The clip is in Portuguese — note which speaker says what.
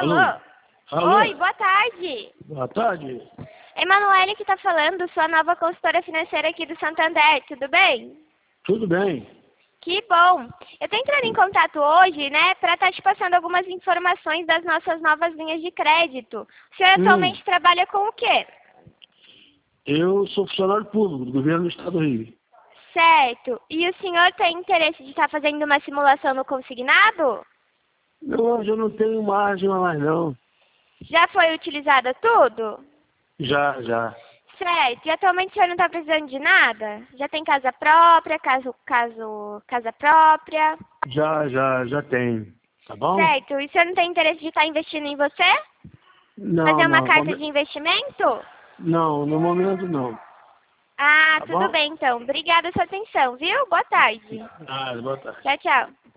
Speaker 1: Alô?
Speaker 2: Alô?
Speaker 1: Oi, boa tarde.
Speaker 2: Boa tarde.
Speaker 1: Emanuele que tá falando, sua nova consultora financeira aqui do Santander, tudo bem?
Speaker 2: Tudo bem?
Speaker 1: Que bom. Eu tô entrando em contato hoje, né, pra estar te passando algumas informações das nossas novas linhas de crédito. O senhor atualmente trabalha com o quê?
Speaker 2: Eu sou funcionário público do governo do Estado do Rio.
Speaker 1: Certo. E o senhor tem interesse de estar fazendo uma simulação no consignado?
Speaker 2: Hoje eu não tenho margem mais não.
Speaker 1: Já foi utilizada tudo?
Speaker 2: Já.
Speaker 1: Certo. E atualmente o senhor não está precisando de nada? Já tem casa própria, casa própria?
Speaker 2: Já tem. Tá bom?
Speaker 1: Certo. E o senhor não tem interesse de estar investindo em você?
Speaker 2: Não,
Speaker 1: Fazer uma
Speaker 2: não.
Speaker 1: carta de investimento?
Speaker 2: Não, no momento não.
Speaker 1: Ah,
Speaker 2: Tá
Speaker 1: tudo
Speaker 2: bom?
Speaker 1: bem então. Obrigada pela sua atenção, viu? Boa tarde.
Speaker 2: Boa tarde.
Speaker 1: Tchau, tchau.